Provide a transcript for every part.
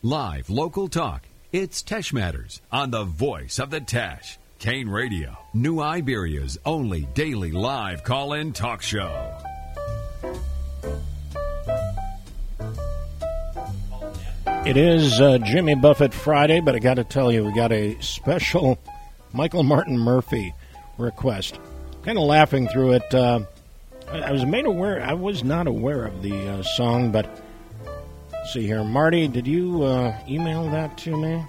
Live local talk. It's Tesh Matters on the voice of the Tesh. Kane Radio, New Iberia's only daily live call-in talk show. It is Jimmy Buffett Friday, but I got to tell you, we got a special Michael Martin Murphey request. Kind of laughing through it. I was made aware. I was not aware of the song, but let's see here. Marty, did you email that to me?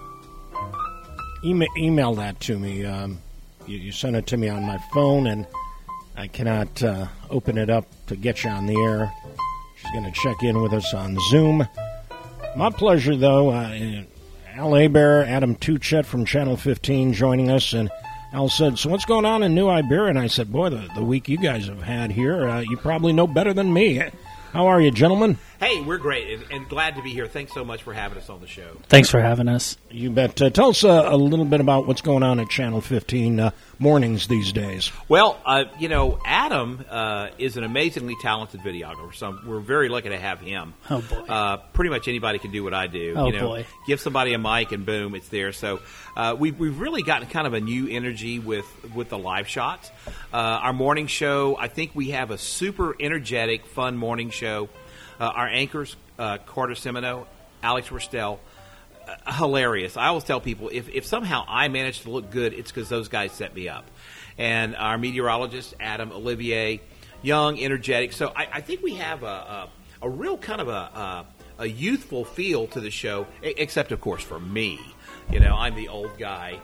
Email that to me. You sent it to me on my phone, and I cannot open it up to get you on the air. She's going to check in with us on Zoom. My pleasure, though. Al Hebert, Adam Tuchet from Channel 15 joining us, and Al said, so what's going on in New Iberia? And I said, boy, the week you guys have had here, you probably know better than me. How are you, gentlemen? Hey, we're great and glad to be here. Thanks so much for having us on the show. Thanks for having us. You bet. Tell us a little bit about what's going on at Channel 15 mornings these days. Well, Adam is an amazingly talented videographer, so we're very lucky to have him. Oh, boy. Pretty much anybody can do what I do. Oh, boy. Give somebody a mic and boom, it's there. So we've really gotten kind of a new energy with the live shots. Our morning show, I think we have a super energetic, fun morning show. Our anchors, Carter Semino, Alex Rostel, hilarious. I always tell people, if somehow I manage to look good, it's because those guys set me up. And our meteorologist, Adam Olivier, young, energetic. So I think we have a real kind of a youthful feel to the show, except, of course, for me. I'm the old guy.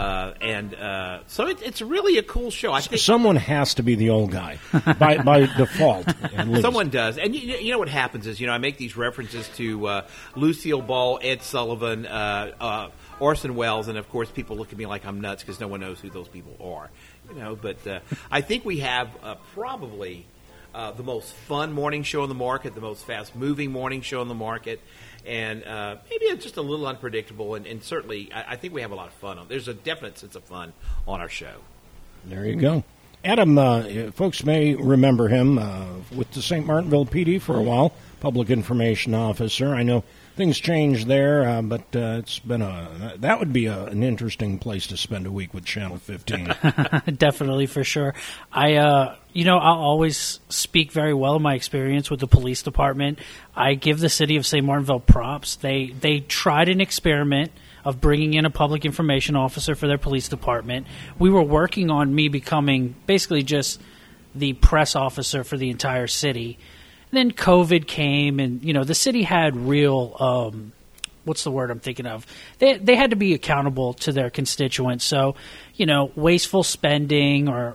So it's really a cool show. I think someone has to be the old guy by default. Someone does. And you know what happens is, I make these references to Lucille Ball, Ed Sullivan, Orson Welles, and of course people look at me like I'm nuts because no one knows who those people are. But I think we have probably the most fun morning show on the market, the most fast-moving morning show on the market. And maybe it's just a little unpredictable, and certainly I think we have a lot of fun. There's a definite sense of fun on our show. There you go. Adam, folks may remember him with the St. Martinville PD for a while, public information officer. I know things changed there, but it's been that would be an interesting place to spend a week with Channel 15. Definitely, for sure. I'll always speak very well of my experience with the police department. I give the city of St. Martinville props. They tried an experiment of bringing in a public information officer for their police department. We were working on me becoming basically just the press officer for the entire city. Then COVID came, and the city had real what's the word I'm thinking of? They had to be accountable to their constituents. So, wasteful spending or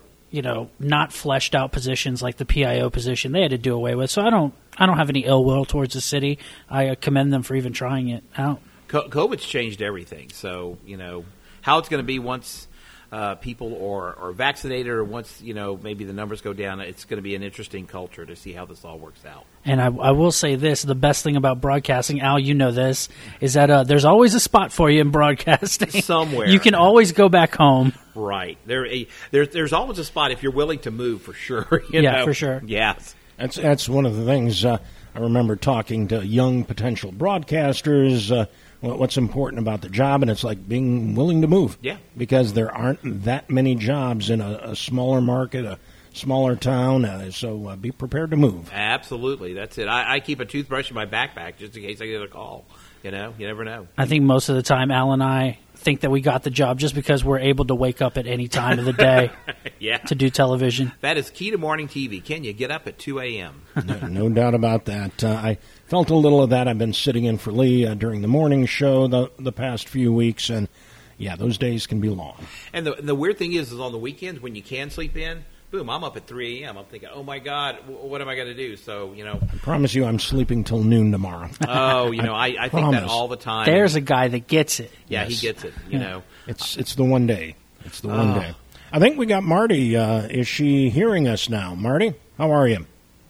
not fleshed out positions like the PIO position, they had to do away with. So I don't have any ill will towards the city. I commend them for even trying it out. COVID's changed everything. So how it's going to be once people are vaccinated, or once maybe the numbers go down, it's going to be an interesting culture to see how this all works out. And I will say this: the best thing about broadcasting, Al, this, is that there's always a spot for you in broadcasting. Somewhere you can always go back home. Right. There's always a spot if you're willing to move, for sure. Yeah, for sure. Yes. That's one of the things I remember talking to young potential broadcasters. What's important about the job, and it's like being willing to move. Yeah. Because there aren't that many jobs in a smaller market, a smaller town, so be prepared to move. Absolutely. That's it. I keep a toothbrush in my backpack just in case I get a call. You never know. I think most of the time Al and I think that we got the job just because we're able to wake up at any time of the day to do television. That is key to morning TV. Can you get up at 2 a.m.? No doubt about that. I felt a little of that. I've been sitting in for Lee during the morning show the past few weeks, and those days can be long. And the weird thing is on the weekends when you can sleep in, boom, I'm up at 3 a.m. I'm thinking, oh, my God, what am I going to do? So, I promise you I'm sleeping till noon tomorrow. Oh, I think that all the time. There's a guy that gets it. Yeah, yes. He gets it, It's the one day. It's the one day. I think we got Marty. Is she hearing us now? Marty, how are you?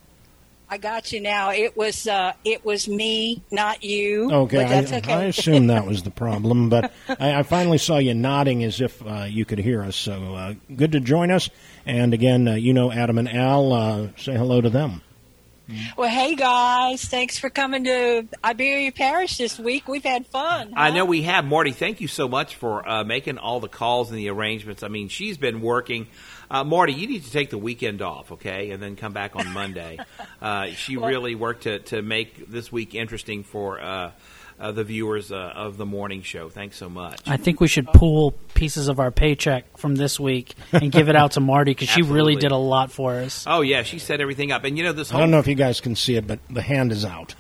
I got you now. It was me, not you. Okay, but that's okay. I assume that was the problem, but I finally saw you nodding as if you could hear us. So good to join us. And again, Adam and Al, say hello to them. Well, hey guys, thanks for coming to Iberia Parish this week. We've had fun. Huh? I know we have. Marty, thank you so much for making all the calls and the arrangements. I mean, she's been working. Marty, you need to take the weekend off, okay, and then come back on Monday. She really worked to make this week interesting for the viewers of the morning show. Thanks so much. I think we should pool pieces of our paycheck from this week and give it out to Marty because she really did a lot for us. Oh, yeah, she set everything up. And, this whole... I don't know if you guys can see it, but the hand is out.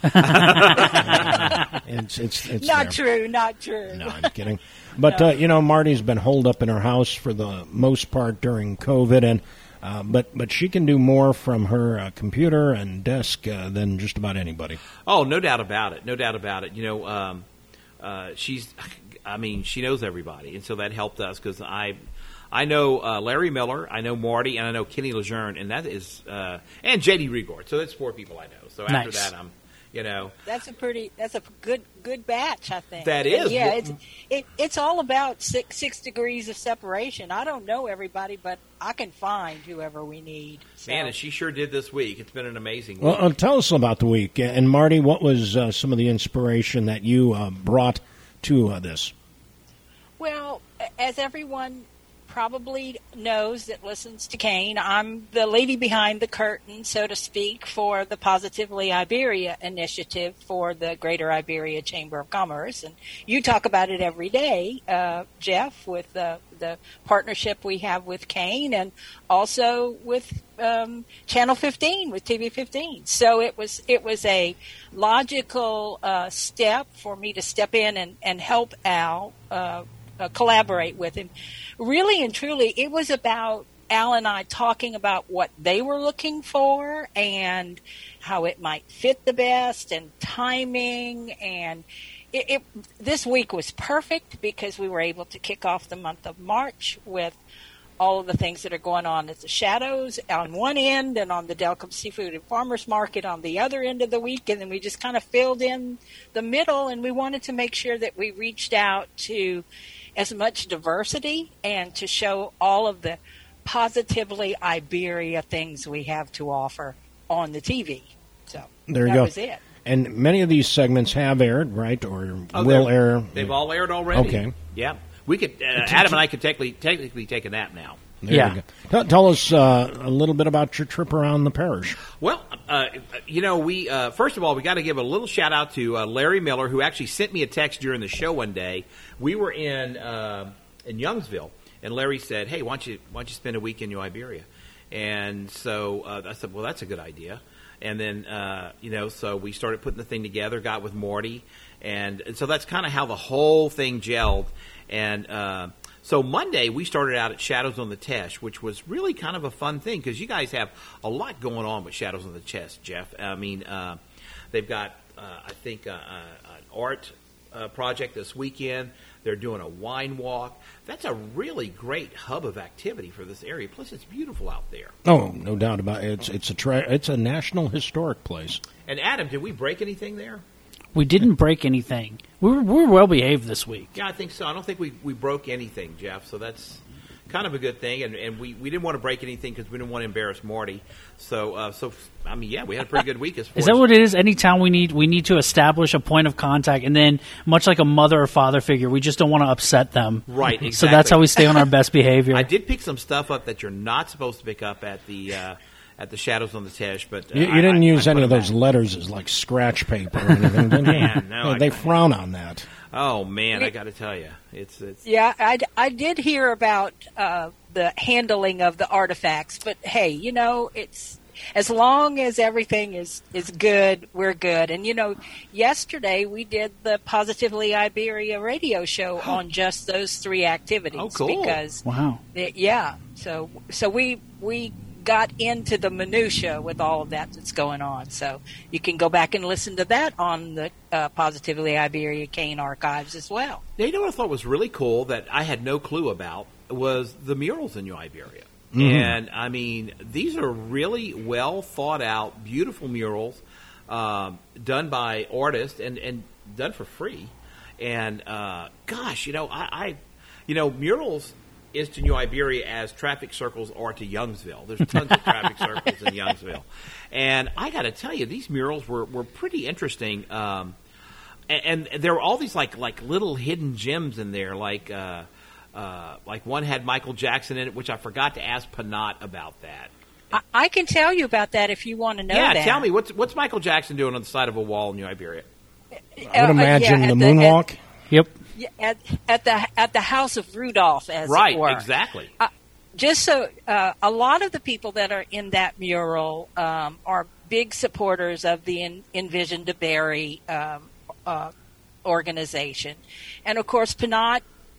It's not there. Not true. No, I'm kidding. But, Marty's been holed up in her house for the most part during COVID, and but she can do more from her computer and desk than just about anybody. Oh, no doubt about it. No doubt about it. She knows everybody, and so that helped us because I know Larry Miller, I know Marty, and I know Kenny Lejeune, and that is and J.D. Rigord. So that's 4 people I know. So after that, I'm. That's a good batch, I think. That is. Yeah, it's all about six degrees of separation. I don't know everybody, but I can find whoever we need. So. Man, and she sure did this week. It's been an amazing week. Well, tell us about the week. And Marty, what was some of the inspiration that you brought to this? Well, as everyone probably knows that listens to Kane, I'm the lady behind the curtain, so to speak, for the Positively Iberia initiative for the Greater Iberia Chamber of Commerce. And you talk about it every day, Jeff, with the partnership we have with Kane and also with Channel 15, with TV 15. So it was a logical step for me to step in and help Al collaborate with him. Really and truly, it was about Al and I talking about what they were looking for and how it might fit the best and timing. And this week was perfect because we were able to kick off the month of March with all of the things that are going on at the Shadows on one end and on the Delcom Seafood and Farmers Market on the other end of the week. And then we just kind of filled in the middle, and we wanted to make sure that we reached out to as much diversity and to show all of the Positively Iberia things we have to offer on the TV. So there you that go. was it. And many of these segments have aired, right, or will air. They've all aired already. Okay. Yeah. We could. Adam and I could technically take a nap now. There you go. Tell us a little bit about your trip around the parish. Well, we first of all, we got to give a little shout out to Larry Miller, who actually sent me a text during the show one day. We were in Youngsville, and Larry said, "Hey, why don't you spend a week in New Iberia?" And so I said, "Well, that's a good idea." And then so we started putting the thing together. Got with Marty, and so that's kind of how the whole thing gelled. And so Monday, we started out at Shadows on the Tesh, which was really kind of a fun thing because you guys have a lot going on with Shadows on the Tesh, Jeff. I mean, they've got, I think, an art project this weekend. They're doing a wine walk. That's a really great hub of activity for this area. Plus, it's beautiful out there. Oh, no doubt about it. It's a national historic place. And Adam, did we break anything there? We didn't break anything. We were well behaved this week. Yeah, I think so. I don't think we broke anything, Jeff. So that's kind of a good thing. And we didn't want to break anything because we didn't want to embarrass Marty. So I mean, yeah, we had a pretty good week. Is that what it is? Anytime we need to establish a point of contact, and then much like a mother or father figure, we just don't want to upset them. Right. Exactly. So that's how we stay on our best behavior. I did pick some stuff up that you're not supposed to pick up at the Shadows on the Tesh, but you didn't use any of those letters as like scratch paper or anything, did you? Man, no, they frown on that. Oh man, I got to tell you, it's. Yeah, I did hear about the handling of the artifacts, but hey, it's as long as everything is good, we're good. And yesterday we did the Positively Iberia radio show on just those 3 activities. Oh, cool! Because wow, so we got into the minutia with all of that's going on. So you can go back and listen to that on the Positively Iberia Kane archives as well. Now, what I thought was really cool that I had no clue about was the murals in New Iberia. Mm-hmm. And, I mean, these are really well thought out, beautiful murals done by artists and done for free. And, gosh, murals is to New Iberia as traffic circles are to Youngsville. There's tons of traffic circles in Youngsville. And I got to tell you, these murals were pretty interesting. And there were all these like little hidden gems in there, like one had Michael Jackson in it, which I forgot to ask Panat about that. I can tell you about that if you want to know that. Yeah, tell me, what's Michael Jackson doing on the side of a wall in New Iberia? I would imagine the moonwalk. Yep. At the House of Rudolph, as right, it were. Exactly. Just so a lot of the people that are in that mural are big supporters of the Envision DeBerry organization, and of course, Panat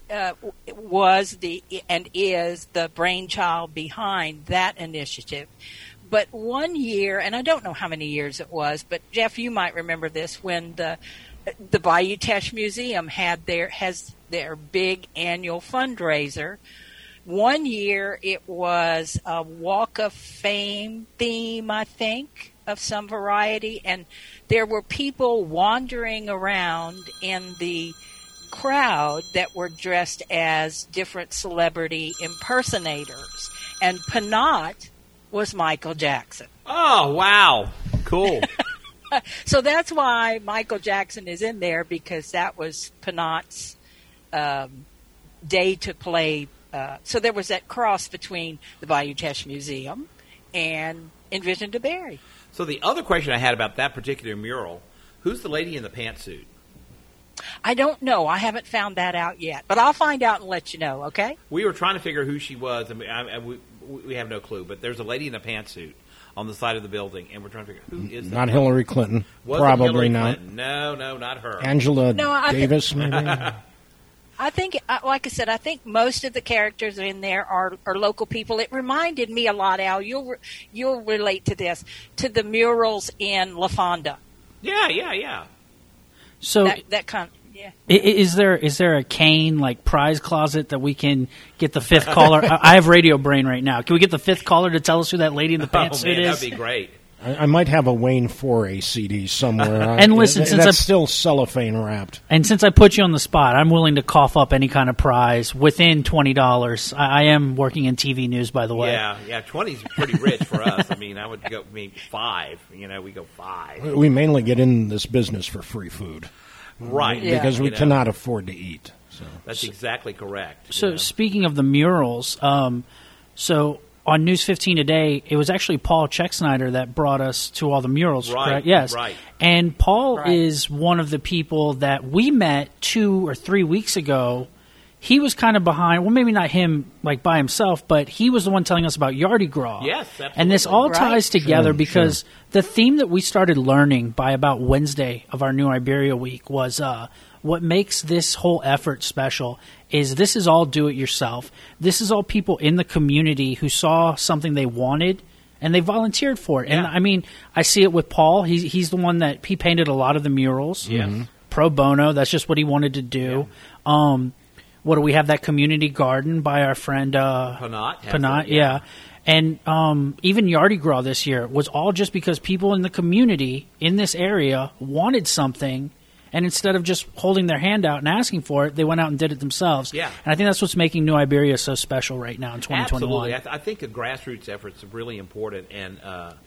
was and is the brainchild behind that initiative. But one year, and I don't know how many years it was, but Jeff, you might remember this, when the Bayou Teche Museum has their big annual fundraiser. One year it was a Walk of Fame theme, I think, of some variety, and there were people wandering around in the crowd that were dressed as different celebrity impersonators, and Panat was Michael Jackson. Oh, wow. Cool. So that's why Michael Jackson is in there, because that was Panat's day to play. So there was that cross between the Bayou Teche Museum and Envision DeBerry. So the other question I had about that particular mural, who's the lady in the pantsuit? I don't know. I haven't found that out yet, but I'll find out and let you know, okay? We were trying to figure who she was, and we have no clue, but there's a lady in a pantsuit on the side of the building, and we're trying to figure who is that. Not Hillary Clinton. Wasn't Probably Hillary not. Clinton. No, not her. Angela Davis, maybe? I think, like I said, I think most of the characters in there are local people. It reminded me a lot, Al, you'll relate to this, to the murals in La Fonda. Yeah. So that kind of, yeah. Is there a Kane like prize closet that we can get the fifth caller? I have radio brain right now. Can we get the fifth caller to tell us who that lady in the pantsuit is? That'd be great. I might have a Wayne Foray CD somewhere. And listen, since that's still cellophane wrapped. And since I put you on the spot, I'm willing to cough up any kind of prize within $20. I am working in TV news, by the way. Yeah, 20's pretty rich for us. I mean, I would go maybe 5. We go 5. We mainly get in this business for free food, right? Because we cannot afford to eat. So that's exactly correct. So speaking of the murals, so on News 15 Today, it was actually Paul Czechsnyder that brought us to all the murals, correct? Yes. Right. And Paul is one of the people that we met 2 or 3 weeks ago. He was kind of behind, well, maybe not him like by himself, but he was the one telling us about Yardy Gras. Yes, absolutely. And this all ties together because the theme that we started learning by about Wednesday of our New Iberia week was what makes this whole effort special is this is all do-it-yourself. This is all people in the community who saw something they wanted, and they volunteered for it. Yeah. And, I mean, I see it with Paul. He's the one that he painted a lot of the murals. Yes. Pro bono. That's just what he wanted to do. Yeah. What do we have? That community garden by our friend Panat. Yeah. And even Yardy Gras this year was all just because people in the community in this area wanted something, and instead of just holding their hand out and asking for it, they went out and did it themselves. Yeah. And I think that's what's making New Iberia so special right now in 2021. Absolutely. I think the grassroots efforts are really important, and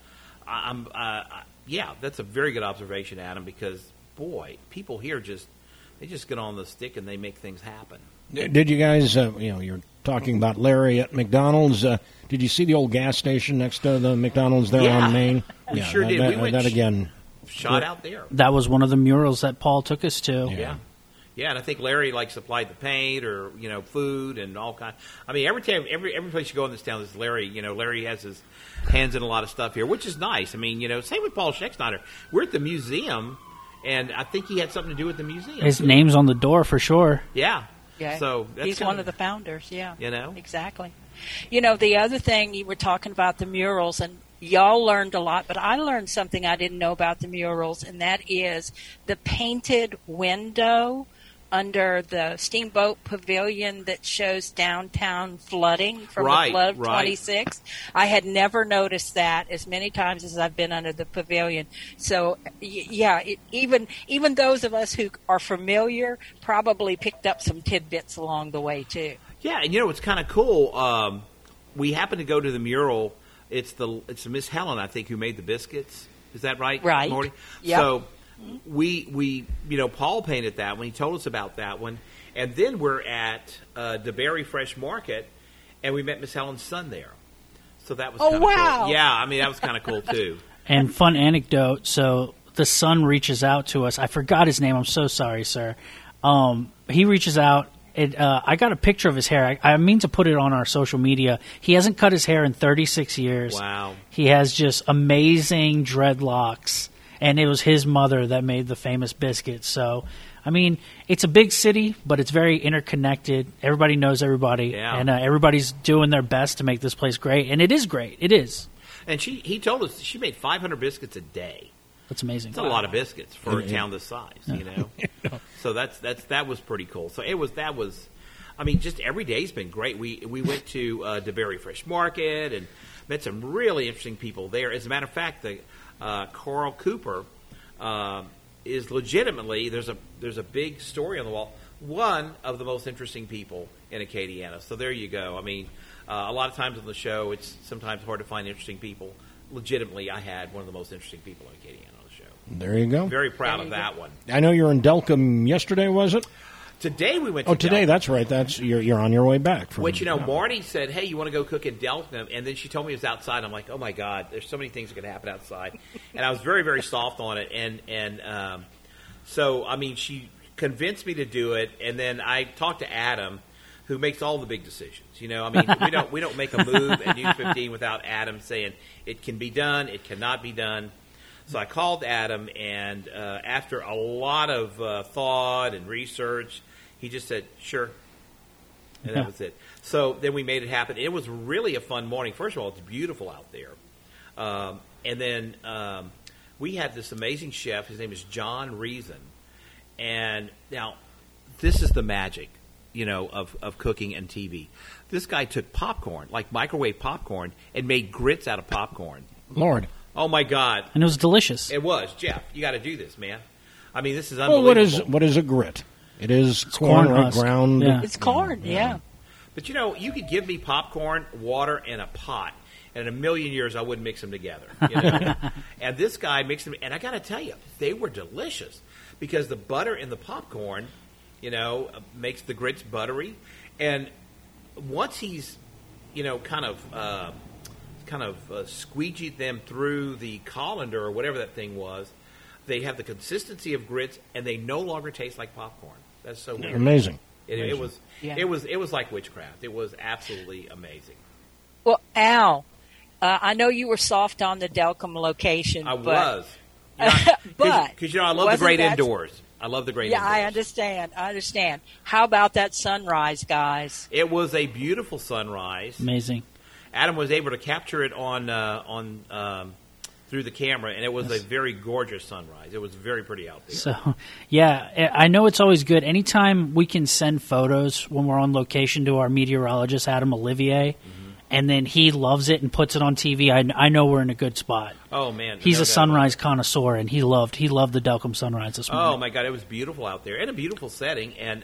that's a very good observation, Adam, because, boy, people here they just get on the stick and they make things happen. Did you guys, you're talking about Larry at McDonald's. Did you see the old gas station next to the McDonald's there on Main? We sure did. We went again. Shot out there. That was one of the murals that Paul took us to. Yeah, and I think Larry supplied the paint or food and all kinds. I mean, every place you go in this town, there's Larry. Larry has his hands in a lot of stuff here, which is nice. I mean, same with Paul Czechsnyder. We're at the museum, and I think he had something to do with the museum. His name's on the door for sure. Yeah. Yeah, so he's one of the founders. Yeah, exactly. The other thing you were talking about the murals, and y'all learned a lot, but I learned something I didn't know about the murals, and that is the painted window under the Steamboat Pavilion that shows downtown flooding from the flood of 26. I had never noticed that as many times as I've been under the pavilion. So, even those of us who are familiar probably picked up some tidbits along the way, too. Yeah, and it's kind of cool. We happened to go to the mural. It's Miss Helen, I think, who made the biscuits. Is that right? Right. Morty? Yep. So we Paul painted that one. He told us about that one. And then we're at DeBerry Fresh Market, and we met Miss Helen's son there. So that was kind of wow. cool. Yeah, I mean, that was kind of cool, too. And fun anecdote, so the son reaches out to us. I forgot his name. I'm so sorry, sir. He reaches out. I got a picture of his hair. I mean to put it on our social media. He hasn't cut his hair in 36 years. Wow. He has just amazing dreadlocks. And it was his mother that made the famous biscuits. So, I mean, it's a big city, but it's very interconnected. Everybody knows everybody. Yeah. And everybody's doing their best to make this place great. And it is great. It is. And he told us she made 500 biscuits a day. That's amazing. It's a lot of biscuits for a town this size, So that was pretty cool. So I mean, just every day's been great. We went to DeBerry Fresh Market and met some really interesting people there. As a matter of fact, the Carl Cooper is legitimately there's a big story on the wall. One of the most interesting people in Acadiana. So there you go. I mean, a lot of times on the show, it's sometimes hard to find interesting people. Legitimately, I had one of the most interesting people in Acadiana on the show. There you go. Very proud of that one. I know you're in Delcom yesterday, was it? Today we went to today, Delcom. that's right. You're on your way back. Which, Marty said, hey, you want to go cook in Delcom? And then she told me it was outside. I'm like, oh, my God, there's so many things that can happen outside. And I was very, very soft on it. And so, I mean, she convinced me to do it. And then I talked to Adam, who makes all the big decisions. I mean, we don't make a move at News 15 without Adam saying it can be done, it cannot be done. So I called Adam, and after a lot of thought and research, he just said, sure. And that was it. So then we made it happen. It was really a fun morning. First of all, it's beautiful out there. And then we had this amazing chef. His name is John Reason. And now, this is the magic, of cooking and TV. This guy took popcorn, like microwave popcorn, and made grits out of popcorn. Lord. Oh, my God. And it was delicious. It was. Jeff, you got to do this, man. I mean, this is unbelievable. Well, what is a grit? It is corn husk. ground. Yeah. It's corn, yeah. But, you could give me popcorn, water, and a pot, and in a million years I wouldn't mix them together. And this guy mixed them, and I got to tell you, they were delicious because the butter in the popcorn, makes the grits buttery. And once he's, kind of squeegeed them through the colander or whatever that thing was, they have the consistency of grits, and they no longer taste like popcorn. That's so weird. Amazing. It was Yeah. it was like witchcraft. It was absolutely amazing. Well, Al, I know you were soft on the Delcom location. I but, was. But because I love the wasn't great that- indoors. I love the great Yeah, indoors. I understand. How about that sunrise, guys? It was a beautiful sunrise. Amazing. Adam was able to capture it on through the camera, and it was a very gorgeous sunrise. It was very pretty out there. So, yeah, I know it's always good. Anytime we can send photos when we're on location to our meteorologist, Adam Olivier, and then he loves it and puts it on TV, I know we're in a good spot. Oh, man. He's no a doubt. sunrise connoisseur, and he loved the Delcom sunrise this morning. Oh, my God. It was beautiful out there and a beautiful setting. And,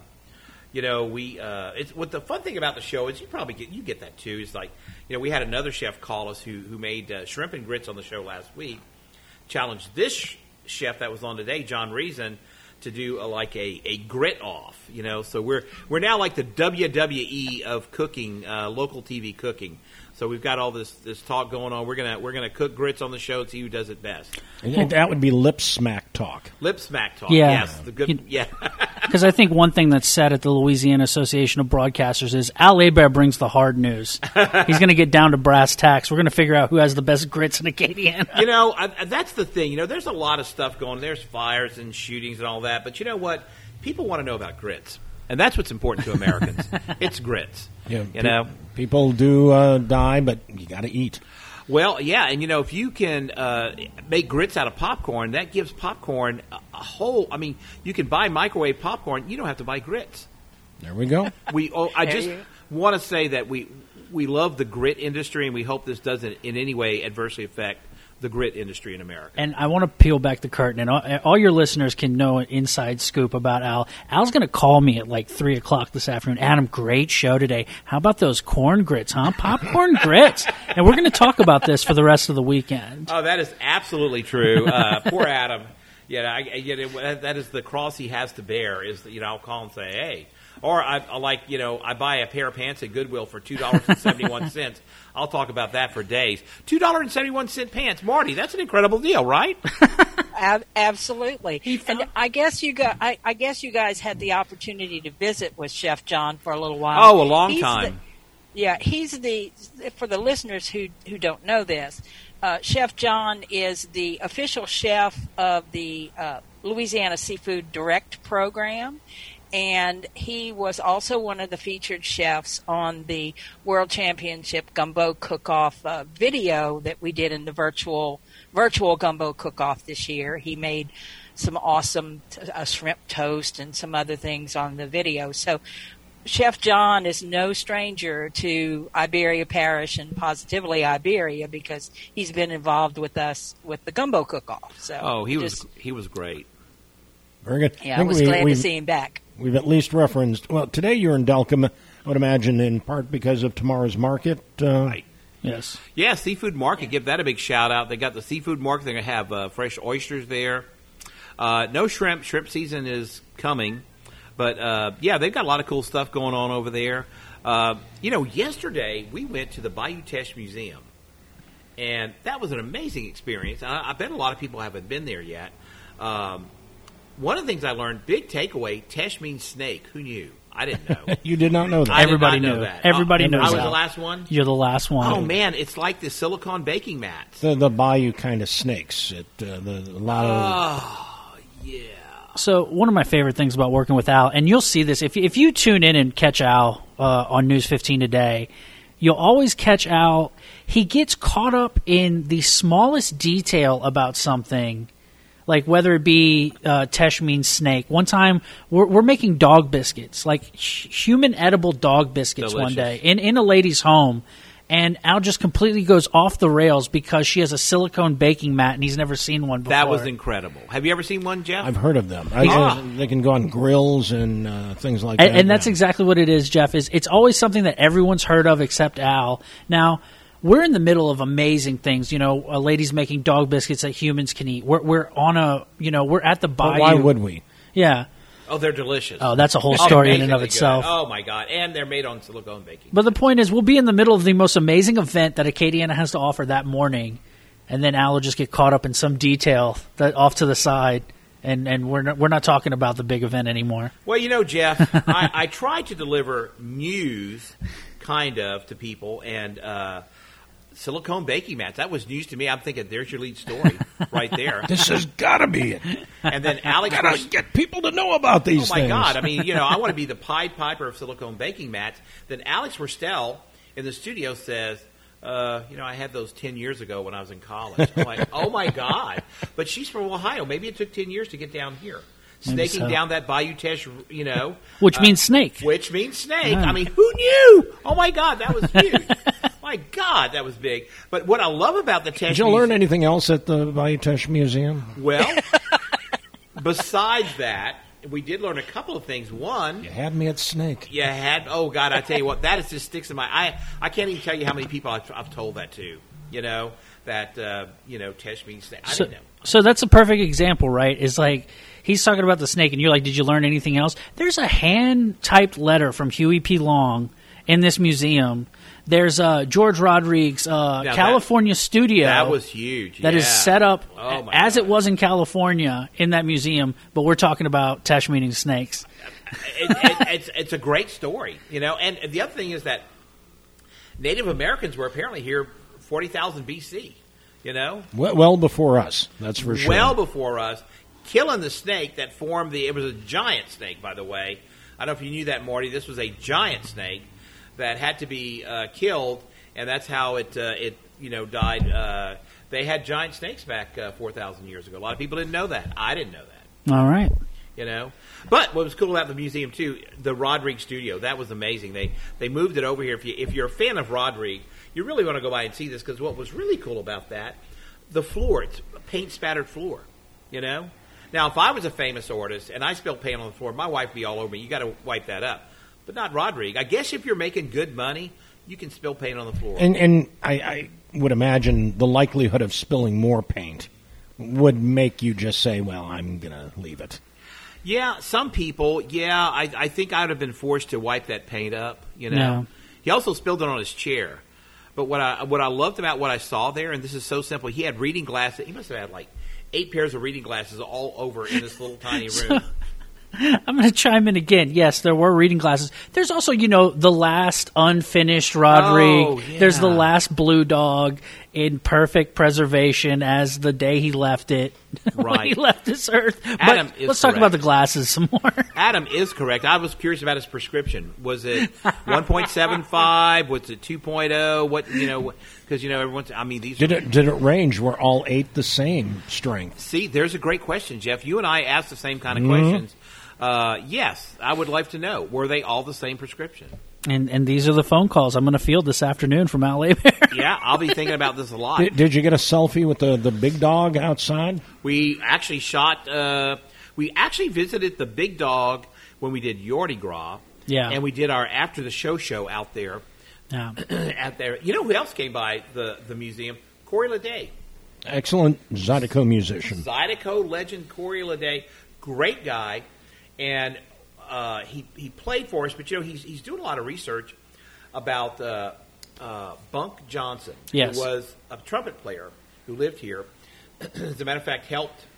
it's what the fun thing about the show is you get that too. Is like, we had another chef call us who made shrimp and grits on the show last week, challenged this chef that was on today, John Reason, to do a grit off. So we're now like the WWE of cooking, local TV cooking. So we've got all this talk going on. We're gonna cook grits on the show and see who does it best. That would be lip smack talk. Lip smack talk. Yeah. Yes, the good. Yeah. Because I think one thing that's said at the Louisiana Association of Broadcasters is Al Hebert brings the hard news. He's going to get down to brass tacks. We're going to figure out who has the best grits in Acadiana. That's the thing. There's a lot of stuff going. There's fires and shootings and all that. But you know what? People want to know about grits. And that's what's important to Americans. It's grits. Yeah, people do die, but you got to eat. Well, yeah, and if you can make grits out of popcorn, that gives popcorn a whole. I mean, you can buy microwave popcorn. You don't have to buy grits. There we go. I just want to say that we love the grit industry, and we hope this doesn't in any way adversely affect the grit industry in America. And I want to peel back the curtain, and all your listeners can know an inside scoop about Al. Al's going to call me at like 3 o'clock this afternoon. Adam, great show today. How about those corn grits, huh? Popcorn grits. And we're going to talk about this for the rest of the weekend. Oh, that is absolutely true. Poor Adam. That is the cross he has to bear. Is I'll call and say, hey. Or I buy a pair of pants at Goodwill for $2.71. I'll talk about that for days. $2.71 pants, Marty. That's an incredible deal, right? Absolutely. And I guess you guys had the opportunity to visit with Chef John for a little while. Oh, a long time. He's for the listeners who don't know this. Chef John is the official chef of the Louisiana Seafood Direct program. And he was also one of the featured chefs on the World Championship Gumbo Cook-Off video that we did in the virtual Gumbo Cook-Off this year. He made some awesome shrimp toast and some other things on the video. So Chef John is no stranger to Iberia Parish and positively Iberia because he's been involved with us with the Gumbo Cook-Off. So he was great. Very good. Yeah, I was glad to see him back. We've at least referenced, today you're in Delcambre, I would imagine in part because of tomorrow's market. Right. Yes. Yeah, Seafood Market. Give that a big shout-out. They got the Seafood Market. They're going to have fresh oysters there. No shrimp. Shrimp season is coming. But, they've got a lot of cool stuff going on over there. Yesterday we went to the Bayou Teche Museum, and that was an amazing experience. I bet a lot of people haven't been there yet. One of the things I learned, big takeaway, Teche means snake. Who knew? I didn't know. You did not know that. Everybody knew knew that. Everybody knows I was that. the last one? You're the last one. Oh, man, it's like the silicone baking mats. The bayou kind of snakes. Yeah. So one of my favorite things about working with Al, and you'll see this, if you tune in and catch Al on News 15 today, you'll always catch Al. He gets caught up in the smallest detail about something, like whether it be Teche means snake. One time, we're making dog biscuits, like human edible dog biscuits. Delicious. One day in a lady's home, and Al just completely goes off the rails because she has a silicone baking mat and he's never seen one before. That was incredible. Have you ever seen one, Jeff? I've heard of them. They can go on grills and things like that. And that's exactly what it is, Jeff. It's always something that everyone's heard of except Al. Now, we're in the middle of amazing things. A lady's making dog biscuits that humans can eat. We're on we're at the bayou. But why would we? Yeah. Oh, they're delicious. Oh, that's a whole story in and of Amazingly itself. good. Oh, my God. And they're made on silicone baking. But the point is, we'll be in the middle of the most amazing event that Acadiana has to offer that morning, and then Al will just get caught up in some detail that off to the side, and we're not talking about the big event anymore. Well, Jeff, I try to deliver news, kind of, to people, and silicone baking mats. That was news to me. I'm thinking, there's your lead story right there. This has got to be it. And then Alex... Got to get people to know about these things. Oh, my God. I mean, I want to be the Pied Piper of silicone baking mats. Then Alex Rostel in the studio says, I had those 10 years ago when I was in college. I'm like, oh, my God. But she's from Ohio. Maybe it took 10 years to get down here. Snaking down that Bayou Teche, Which means snake. Which means snake. Yeah. I mean, who knew? Oh, my God, that was huge. My God, that was big. But what I love about the Teche Did you learn anything else at the Bayou Teche Museum? Well, besides that, we did learn a couple of things. One, you had me at snake. Oh, God, I tell you what, that is just sticks in my... I can't even tell you how many people I've told that to, that, Teche means snake. I didn't know. So that's a perfect example, right? It's like... He's talking about the snake, and you're like, did you learn anything else? There's a hand-typed letter from Huey P. Long in this museum. There's George Rodrigues' California studio. That was huge. That is set up as it was in California in that museum, but we're talking about Teche meaning snakes. It's a great story, And the other thing is that Native Americans were apparently here 40,000 BC, Well before us, that's for sure. Well before us. Killing the snake that formed it was a giant snake, by the way. I don't know if you knew that, Marty. This was a giant snake that had to be killed, and that's how it died. They had giant snakes back 4,000 years ago. A lot of people didn't know that. I didn't know that. All right. But what was cool about the museum, too, the Rodrigues studio, that was amazing. They moved it over here. If you're a fan of Rodrigues, you really want to go by and see this, because what was really cool about that, the floor. It's a paint-spattered floor, you know? Now, if I was a famous artist and I spilled paint on the floor, my wife would be all over me. You got to wipe that up. But not Rodrigue. I guess if you're making good money, you can spill paint on the floor. And I would imagine the likelihood of spilling more paint would make you just say, well, I'm going to leave it. Yeah, some people, I think I would have been forced to wipe that paint up, you know. Yeah. He also spilled it on his chair. But what I loved about what I saw there, and this is so simple, he had reading glasses. He must have had like 8 pairs of reading glasses all over in this little tiny room. I'm going to chime in again. Yes, there were reading glasses. There's also, the last unfinished Rodrigue. Oh, yeah. There's the last Blue Dog in perfect preservation as the day he left it. When Right. he left this earth. Adam But is let's talk correct. about the glasses some more. Adam is correct. I was curious about his prescription. Was it 1.75? Was it 2.0? What, because, everyone's, these Did it range? Were all 8 the same strength? See, there's a great question, Jeff. You and I asked the same kind of questions. Yes, I would like to know. Were they all the same prescription? And these are the phone calls I'm going to field this afternoon from Al Bear. Yeah, I'll be thinking about this a lot. Did you get a selfie with the big dog outside? We actually we actually visited the Big Dog when we did Yordi Gras. Yeah. And we did our after the show out there. Yeah. Out there. You know who else came by the museum? Corey Leday. Excellent Zydeco musician. Zydeco legend Corey Leday. Great guy. And he played for us, but he's doing a lot of research about Bunk Johnson, Yes. who was a trumpet player who lived here. As a matter of fact,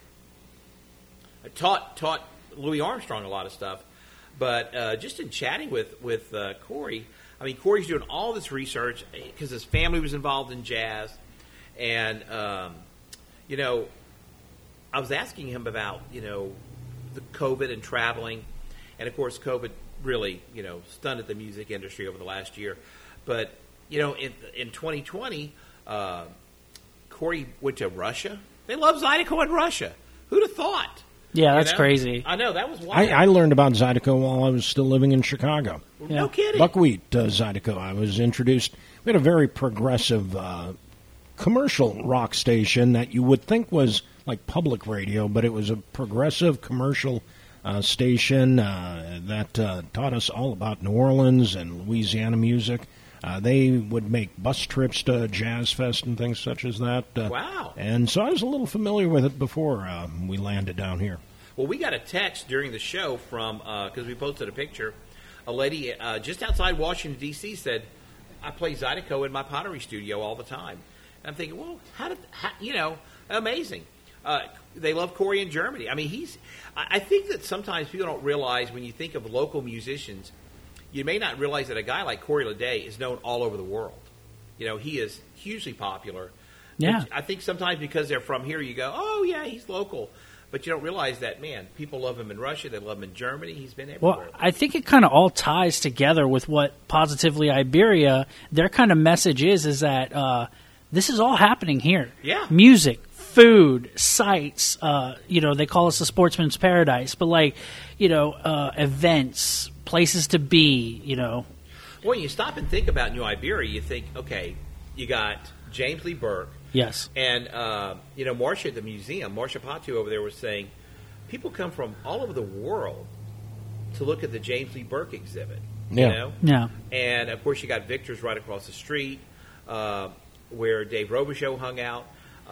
taught Louis Armstrong a lot of stuff. But just in chatting with Corey, Corey's doing all this research because his family was involved in jazz, and I was asking him about the COVID and traveling. And, of course, COVID really, stunted the music industry over the last year. But, in 2020, Corey went to Russia. They love Zydeco in Russia. Who'd have thought? Yeah, that's crazy. I know, that was wild. I learned about Zydeco while I was still living in Chicago. Yeah. No kidding. Buckwheat Zydeco. I was introduced. We had a very progressive commercial rock station that you would think was like public radio, but it was a progressive commercial station that taught us all about New Orleans and Louisiana music. They would make bus trips to Jazz Fest and things such as that. Wow. And so I was a little familiar with it before we landed down here. Well, we got a text during the show from, because we posted a picture, a lady just outside Washington, D.C. said, I play Zydeco in my pottery studio all the time. And I'm thinking, well, amazing. They love Corey in Germany. I think that sometimes people don't realize when you think of local musicians, you may not realize that a guy like Corey Leday is known all over the world. He is hugely popular. Yeah. But I think sometimes because they're from here, you go, oh, yeah, he's local. But you don't realize that, man, people love him in Russia. They love him in Germany. He's been everywhere. Well, I think it kind of all ties together with what Positively Iberia, their kind of message is that this is all happening here. Yeah. Music, food, sights, they call us the sportsman's paradise, but events, places to be, Well, when you stop and think about New Iberia, you think, okay, you got James Lee Burke. Yes. And, Marcia at the museum, Marcia Patu over there was saying, people come from all over the world to look at the James Lee Burke exhibit. Yeah. Yeah. And, of course, you got Victor's right across the street, where Dave Robichaux hung out.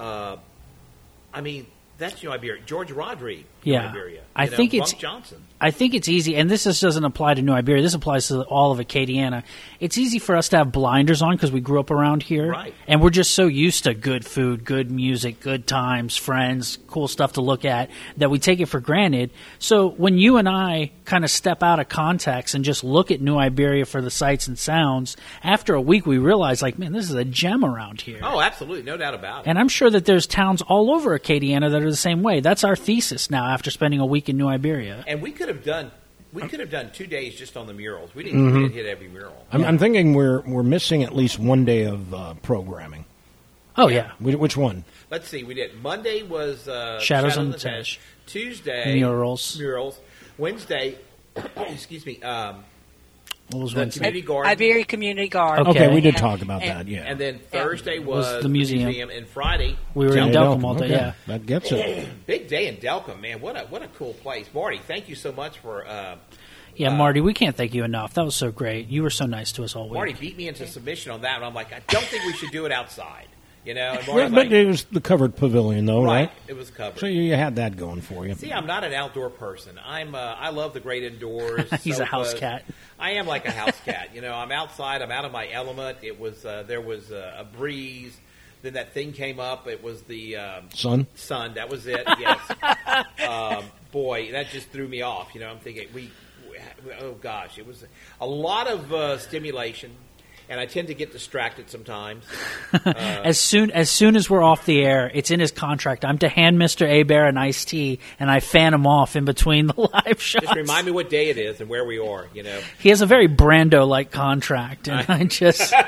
That's New Iberia. George Rodrigue, New Yeah. Iberia. I think Bunk it's- Johnson. I think it's easy, and this just doesn't apply to New Iberia. This applies to all of Acadiana. It's easy for us to have blinders on because we grew up around here, Right. and we're just so used to good food, good music, good times, friends, cool stuff to look at that we take it for granted. So when you and I kind of step out of context and just look at New Iberia for the sights and sounds, after a week we realize, man, this is a gem around here. Oh, absolutely. No doubt about it. And I'm sure that there's towns all over Acadiana that are the same way. That's our thesis now after spending a week in New Iberia. And we could have done 2 days just on the murals. We didn't hit every mural. I'm thinking we're missing at least one day of programming. Oh, yeah. Which one? Let's see. We did. Monday was Shadows on the Tesh. Tuesday, Murals. Wednesday, excuse me, What was the Wednesday? community garden. Iberia Community Garden. Okay. we did And- talk about and- that, yeah. And then Thursday Was was the museum. and Friday, We were in Johnny Delcom all day. Okay, Yeah. that gets it. big day in Delcom, man. What a cool place. Marty, thank you so much for Yeah, Marty, we can't thank you enough. That was so great. You were so nice to us all week. Marty beat me into submission on that, and I'm like, I don't think we should do it outside. You know, and Yeah, Marty's but like, it was the covered pavilion, though, right? it was covered. So you had that going for you. See, I'm not an outdoor person. I love the great indoors. He's a house sofas. cat. I am like a house cat. You know, I'm outside. I'm out of my element. It was there was a breeze. Then that thing came up. It was the Son? sun. That was it. Yes. Boy, that just threw me off. You know, I'm thinking oh gosh, it was a lot of stimulation. And I tend to get distracted sometimes. As soon as we're off the air, it's in his contract. I'm to hand Mr. Abear an iced tea, and I fan him off in between the live shots. Just remind me what day it is and where we are, you know. He has a very Brando-like contract, and I just... So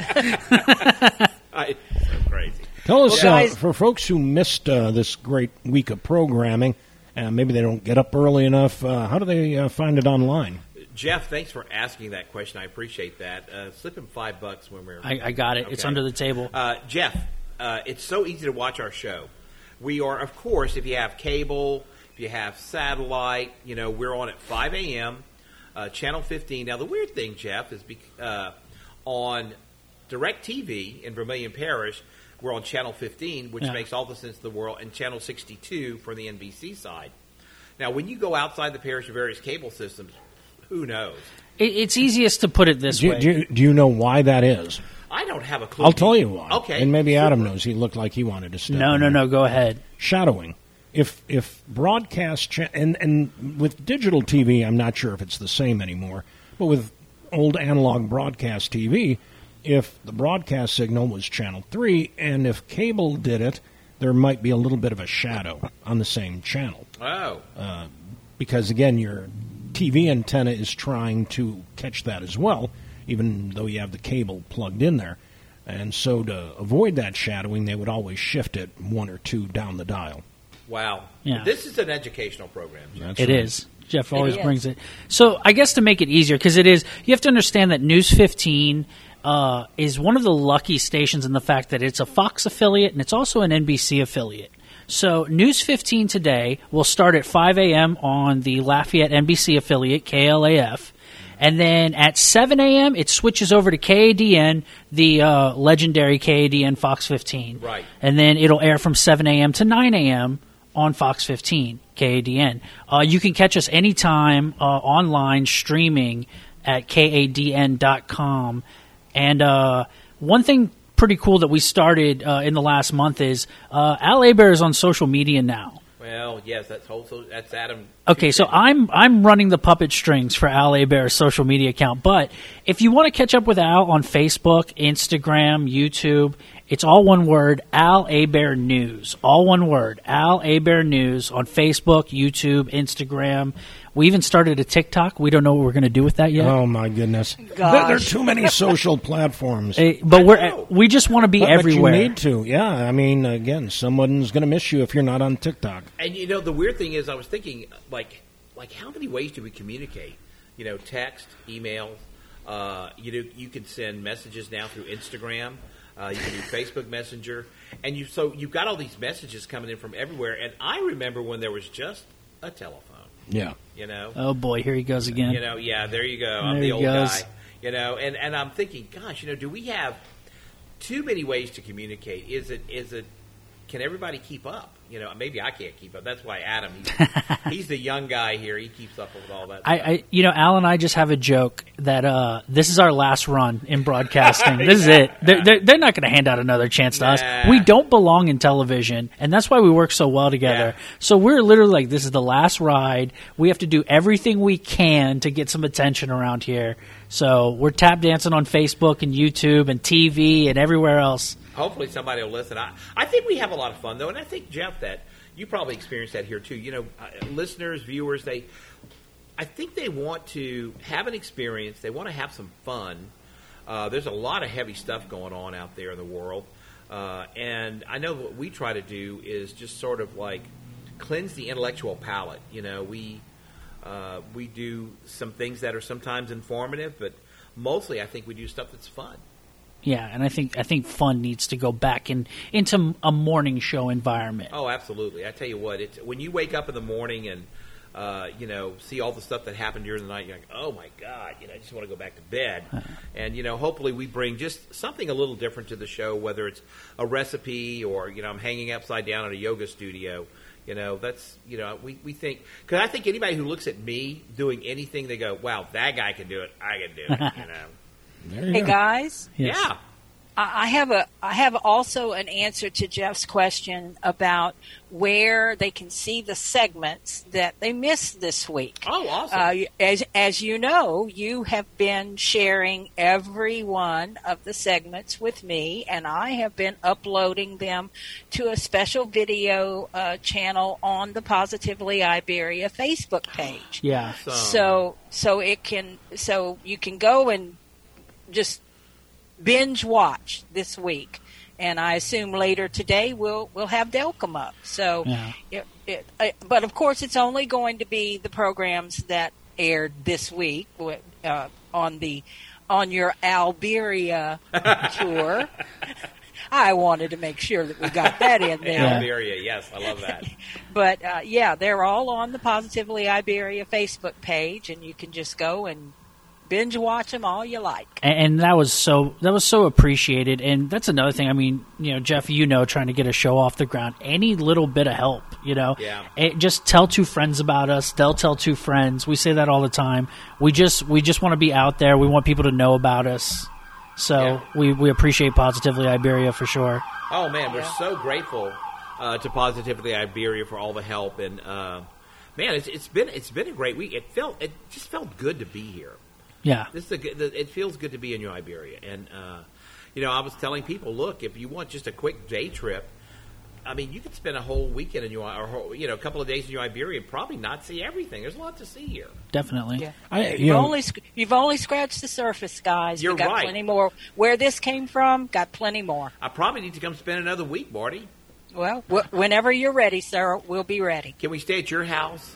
crazy. Tell us, Well, guys- for folks who missed this great week of programming, maybe they don't get up early enough, how do they find it online? Jeff, thanks for asking that question. I appreciate that. Slip him $5 when we're... I got it. It's Okay. under the table. Jeff, it's so easy to watch our show. We are, of course, if you have cable, if you have satellite, you know, we're on at 5 a.m., Channel 15. Now, the weird thing, Jeff, is on DirecTV in Vermilion Parish, we're on Channel 15, which Yeah. makes all the sense in the world, and Channel 62 for the NBC side. Now, when you go outside the parish of various cable systems, who knows? It's easiest to put it this way. Do you know why that is? I don't have a clue. I'll tell you why. Okay. And maybe Adam Super. knows. He looked like he wanted to step No, in no, there. no. Go ahead. Shadowing. If broadcast and with digital TV, I'm not sure if it's the same anymore. But with old analog broadcast TV, if the broadcast signal was channel 3, and if cable did it, there might be a little bit of a shadow on the same channel. Oh. Because, again, your TV antenna is trying to catch that as well, even though you have the cable plugged in there. And so to avoid that shadowing, they would always shift it 1 or 2 down the dial. Wow. Yeah. This is an educational program, Jeff. That's It right. is. Jeff always is. brings it. So I guess to make it easier, because it is, you have to understand that News 15 is one of the lucky stations in the fact that it's a Fox affiliate and it's also an NBC affiliate. So News 15 today will start at 5 a.m. on the Lafayette NBC affiliate, KLAF. And then at 7 a.m., it switches over to KADN, the legendary KADN Fox 15. Right. And then it'll air from 7 a.m. to 9 a.m. on Fox 15, KADN. You can catch us anytime online streaming at KADN.com. And one thing pretty cool that we started in the last month is Al Abear is on social media now. Well, yes, that's Adam. Okay, so I'm running the puppet strings for Al Abear's social media account. But if you want to catch up with Al on Facebook, Instagram, YouTube, it's all one word, Al Abear News. All one word, Al Abear News on Facebook, YouTube, Instagram. We even started a TikTok. We don't know what we're going to do with that yet. Oh, my goodness. Gosh. There are too many social platforms. But we just want to be everywhere. But you need to, yeah. I mean, again, someone's going to miss you if you're not on TikTok. And you know, the weird thing is, I was thinking, like how many ways do we communicate? You know, text, email. You can send messages now through Instagram. You can do Facebook Messenger, and you've got all these messages coming in from everywhere. And I remember when there was just a telephone. Yeah. You know. Oh boy, here he goes again. You know, yeah, there you go. I'm There the he old goes. guy. You know, and I'm thinking, gosh, you know, do we have too many ways to communicate? Is it? Can everybody keep up? You know, maybe I can't keep up. That's why Adam, he's the young guy here. He keeps up with all that. Al and I just have a joke that this is our last run in broadcasting. This is it. They're not going to hand out another chance to us. Nah. We don't belong in television, and that's why we work so well together. Yeah. So we're literally like, this is the last ride. We have to do everything we can to get some attention around here. So we're tap dancing on Facebook and YouTube and TV and everywhere else. Hopefully somebody will listen. I think we have a lot of fun, though, and I think, Jeff, that you probably experienced that here, too. You know, listeners, viewers, I think they want to have an experience. They want to have some fun. There's a lot of heavy stuff going on out there in the world, and I know what we try to do is just sort of like cleanse the intellectual palate. You know, we We do some things that are sometimes informative, but mostly I think we do stuff that's fun. Yeah, and I think fun needs to go back into a morning show environment. Oh, absolutely. I tell you what, when you wake up in the morning and see all the stuff that happened during the night, you're like, oh my God, I just want to go back to bed. And hopefully we bring just something a little different to the show, whether it's a recipe or I'm hanging upside down in a yoga studio. That's we think, because I think anybody who looks at me doing anything, they go, wow, that guy can do it, I can do it. There you Hey go. guys, Yes. Yeah. I have also an answer to Jeff's question about where they can see the segments that they missed this week. Oh, awesome. As you know, you have been sharing every one of the segments with me, and I have been uploading them to a special video channel on the Positively Iberia Facebook page. Yeah. So you can go and just binge watch this week, and I assume later today we'll have Dale come up. So, Yeah. but of course, it's only going to be the programs that aired this week on your Alberia tour. I wanted to make sure that we got that in there. Iberia, yes, I love that. But they're all on the Positively Iberia Facebook page, and you can just go and binge watch them all you like. And that was so appreciated. And that's another thing. I mean, Jeff, trying to get a show off the ground, any little bit of help, Yeah. just tell two friends about us. They'll tell two friends. We say that all the time. We just want to be out there. We want people to know about us. So we appreciate Positively Iberia for sure. Oh man, we're so grateful to Positively Iberia for all the help, and man, it's been a great week. It just felt good to be here. Yeah. It feels good to be in New Iberia, and I was telling people, look, if you want just a quick day trip, I mean, you could spend a whole weekend in a couple of days in New Iberia and probably not see everything. There's a lot to see here. Definitely. Yeah. You've only scratched the surface, guys. You're We've got right. plenty more. Where this came from, got plenty more. I probably need to come spend another week, Marty. Well, whenever you're ready, sir, we'll be ready. Can we stay at your house?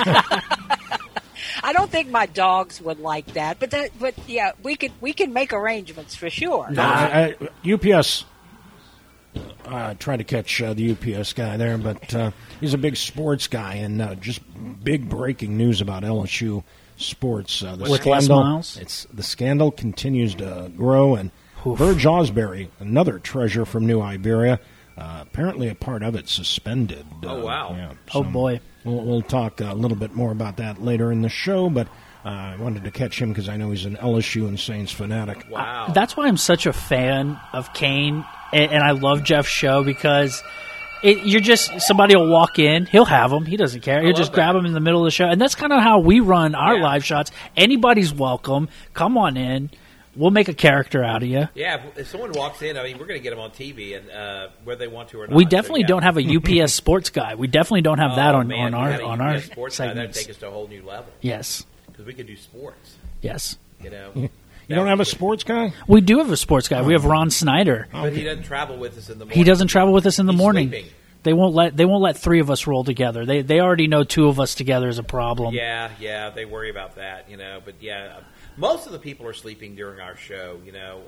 I don't think my dogs would like that, but yeah, we can make arrangements for sure. UPS. Tried to catch the UPS guy there, but he's a big sports guy, and just big breaking news about LSU sports. The With Les Miles? The scandal continues to grow, and Burge Osbury, another treasure from New Iberia, apparently a part of it suspended. Oh, wow. Yeah, Oh, boy. We'll talk a little bit more about that later in the show, but I wanted to catch him because I know he's an LSU and Saints fanatic. Wow. That's why I'm such a fan of Kane, and I love Jeff's show because you're just somebody will walk in, he'll have them, he doesn't care. He'll just grab them in the middle of the show, and that's kind of how we run our live shots. Anybody's welcome. Come on in. We'll make a character out of you. Yeah, if someone walks in, I mean, we're going to get them on TV, and whether they want to or not. We definitely don't have a UPS sports guy. We definitely don't have that on our sports guy, that'd segments. take us to a whole new level. Yes. Because we could do sports. Yes. You don't have a sports guy? We do have a sports guy. We have Ron Snyder. But he doesn't travel with us in the morning. He doesn't travel with us in the He's morning. sleeping. They won't let three of us roll together. They already know two of us together is a problem. Yeah, they worry about that, But most of the people are sleeping during our show,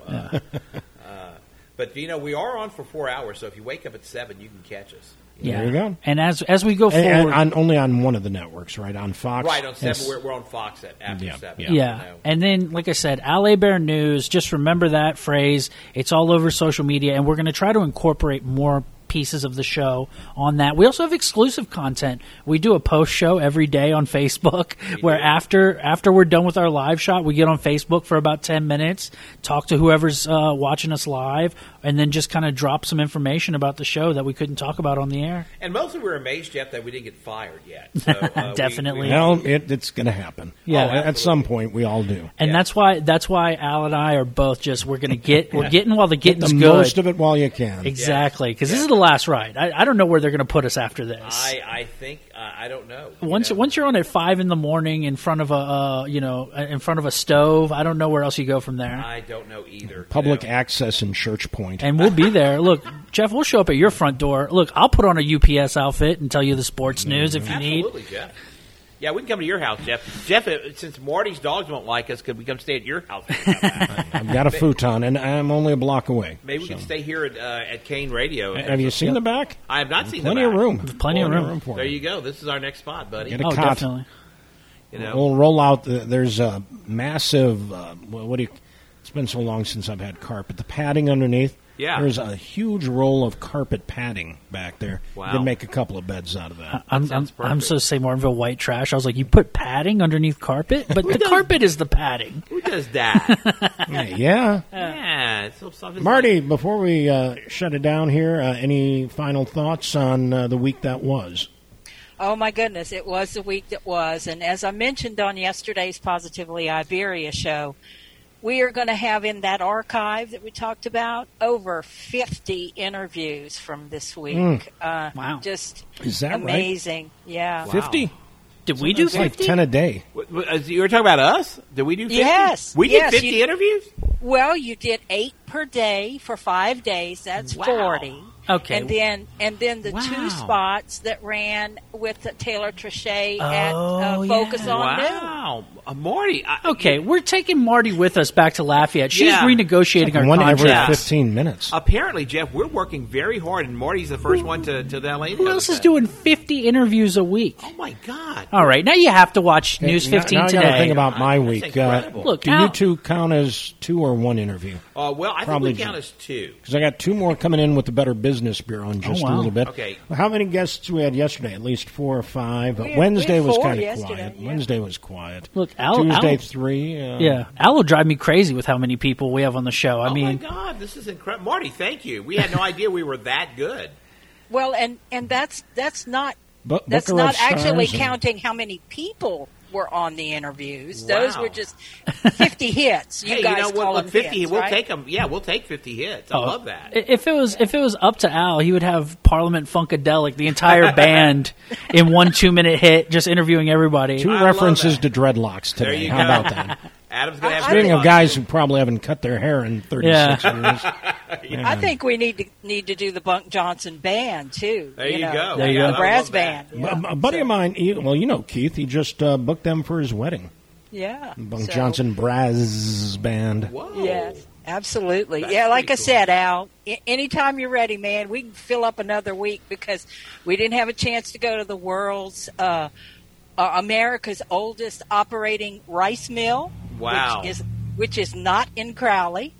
But we are on for 4 hours, so if you wake up at 7, you can catch us. Yeah. There you go. And as we go forward, And only on one of the networks, right? On Fox? Right, on 7. Yes. We're on Fox after Yeah, 7. yeah. And then, like I said, Alley Bear News, just remember that phrase. It's all over social media, and we're going to try to incorporate more pieces of the show on that. We also have exclusive content. We do a post show every day on Facebook where after we're done with our live shot, we get on Facebook for about 10 minutes, talk to whoever's watching us live, and then just kind of drop some information about the show that we couldn't talk about on the air. And mostly we're amazed, Jeff, that we didn't get fired yet. So, Definitely. Well, it's going to happen. Yeah. At some point, we all do. And that's why Al and I are both just we're getting while the getting's The good. most of it while you can. Exactly, because this is the last ride. I don't know where they're going to put us after this. I think I don't know. Once you're on at 5 a.m. in front of a stove, I don't know where else you go from there. I don't know either. Public access in Church Point. And we'll be there. Look, Jeff, we'll show up at your front door. Look, I'll put on a UPS outfit and tell you the sports news if you need. Absolutely, Jeff. Yeah, we can come to your house, Jeff. Jeff, since Marty's dogs won't like us, could we come stay at your house? I've got a futon, and I'm only a block away. Maybe we can stay here at Kane Radio. Have you seen the back? I have not seen Plenty the of back. room. Plenty of room. for There you. you go. This is our next spot, buddy. Get a Oh, cot. definitely. You know, We'll roll out. There's a massive. What do you? It's been so long since I've had carpet. The padding underneath. Yeah. There's a huge roll of carpet padding back there. Wow. You can make a couple of beds out of that. I'm sounds I'm so perfect. St. Martinville white trash. I was like, you put padding underneath carpet, but the carpet is the padding. who does that? Yeah. Yeah, it's so soft. Marty, before we shut it down here, any final thoughts on the week that was? Oh, my goodness. It was the week that was. And as I mentioned on yesterday's Positively Iberia show, we are going to have in that archive that we talked about over 50 interviews from this week. Wow. Just Is that right? amazing. Yeah. 50? Did we do It's like 50? 10 a day. You were talking about us? Did we do 50? Yes. We did Yes, 50 you- interviews? Well, you did 8 per day for 5 days. That's Wow. 40. Okay. And then the Wow. 2 spots that ran with Taylor Trichet Oh, at Focus yeah. on Noon. Wow. Marty. Okay, we're taking Marty with us back to Lafayette. She's Yeah. renegotiating our One every contract. 15 minutes. Apparently, Jeff, we're working very hard, and Marty's the first one to the LA. Who else is doing 50 interviews a week? Oh, my God. All right, now you have to watch News Now- 15 now I today. got to think about my That's week. incredible. Look, do Al- you two count as 2 or 1 interview? Well, I Probably think we count as 2. Because I got 2 more coming in with the Better Business Bureau in just wow. a little bit. Okay. How many guests we had yesterday? At least 4 or 5. We had- Wednesday we had was 4 kind of yesterday, quiet. yeah. Wednesday was quiet. Look, Al- Tuesday Al- 3. Yeah, Al will drive me crazy with how many people we have on the show. I Oh, mean, my God. This is incredible. Marty, thank you. We had no idea we were that good. Well, and that's not But that's Booker not of actually Stars and- counting how many people were on the interviews. Wow. Those were just 50 hits. You Hey, guys you know call what? them 50. hits, We'll right? take them. Yeah, we'll take 50 hits. I love that. If it was up to Al, he would have Parliament Funkadelic, the entire band, in 1 2-minute hit, just interviewing everybody. 2 I love references that. to dreadlocks There today. you How go. about that? Adam's going to have Speaking of fun. guys who probably haven't cut their hair in 36 years. I think we need to do the Bunk Johnson band too. There you go. There you Yeah, go. I Brass love that. band. A buddy of mine, you know Keith, he just booked them for his wedding. Yeah. Bunk So- Johnson Brass Band. Whoa. Yes, absolutely. That's Yeah, like I pretty cool. said, Al, anytime you're ready, man, we can fill up another week because we didn't have a chance to go to the world's, America's oldest operating rice mill. Wow. Which is not in Crowley.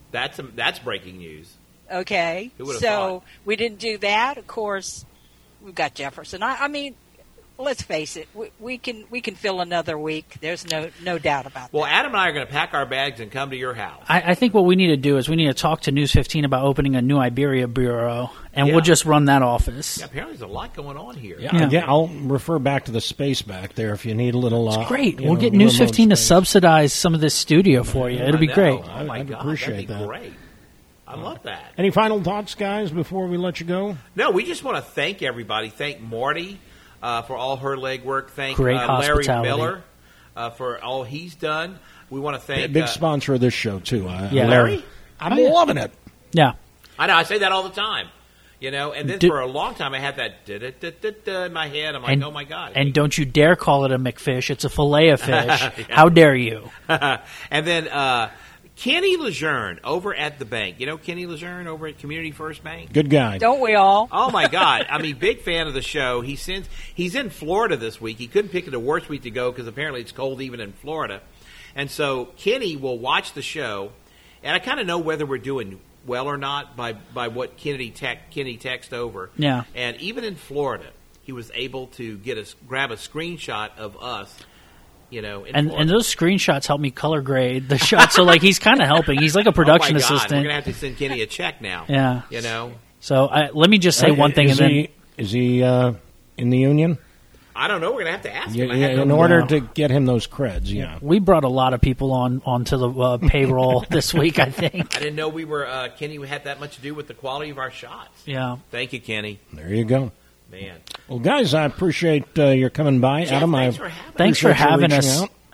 That's breaking news. Okay. Who would've So thought? we didn't do that. Of course, we've got Jefferson. I mean, let's face it, we can fill another week. There's no doubt about Well, that. Adam and I are going to pack our bags and come to your house. I think what we need to do is we need to talk to News 15 about opening a new Iberia bureau, and Yeah. we'll just run that office. Yeah, apparently there's a lot going on here. Yeah. I'll refer back to the space back there if you need a little. It's great. We'll get News 15 to subsidize some of this studio for you. It'll be I know. great. Oh, my I'd God. appreciate That'd be that. great. I love that. Any final thoughts, guys, before we let you go? No, we just want to thank everybody. Thank Marty for all her legwork. Thank Great Larry hospitality. Miller for all he's done. We want to thank Big sponsor of this show, too. Yeah. Larry. I'm loving it. Yeah. I know. I say that all the time. You know, and then Do- for a long time I had that da-da-da-da-da in my head. I'm like, oh my God. And don't you dare call it a McFish. It's a fillet of fish. How dare you? And then Kenny Lejeune over at the bank. You know Kenny Lejeune over at Community First Bank? Good guy. Don't we all? Oh my God! I mean, big fan of the show. He's in Florida this week. He couldn't pick the worst week to go because apparently it's cold even in Florida. And so Kenny will watch the show, and I kind of know whether we're doing well or not by what Kenny texted over. Yeah. And even in Florida, he was able to grab a screenshot of us. You know, in Florida. And those screenshots help me color grade the shot. So, like, he's kind of helping. He's like a production oh my God, assistant. We're gonna have to send Kenny a check now. Yeah. You know. So, let me just say one thing. Is and then he in the union? I don't know. We're gonna have to ask Yeah, him. I have in no- order to get him those creds, yeah. we brought a lot of people onto the payroll this week, I think. I didn't know we were Kenny had that much to do with the quality of our shots. Yeah. Thank you, Kenny. There you go. Man. Well, guys, I appreciate your coming by. Jeff, Adam, thanks I for having Thanks for appreciate you having reaching us. out.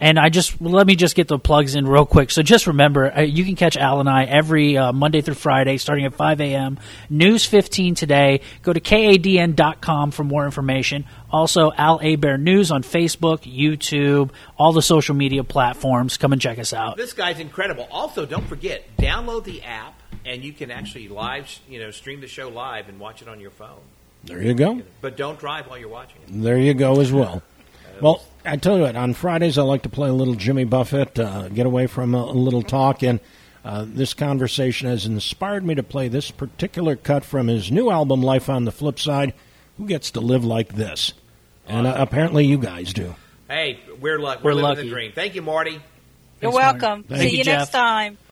And let me just get the plugs in real quick. So just remember, you can catch Al and I every Monday through Friday starting at 5 a.m. News 15 today. Go to kadn.com for more information. Also, Al Hebert News on Facebook, YouTube, all the social media platforms. Come and check us out. This guy's incredible. Also, don't forget, download the app, and you can actually stream the show live and watch it on your phone. There you go. But don't drive while you're watching it. There you go as well. Well, I tell you what, on Fridays I like to play a little Jimmy Buffett, get away from a little talk, and this conversation has inspired me to play this particular cut from his new album, Life on the Flip Side. Who gets to live like this? And apparently you guys do. Hey, we're lucky. We're living lucky. the dream. Thank you, Marty. You're Thanks, welcome. Marty. See you next time.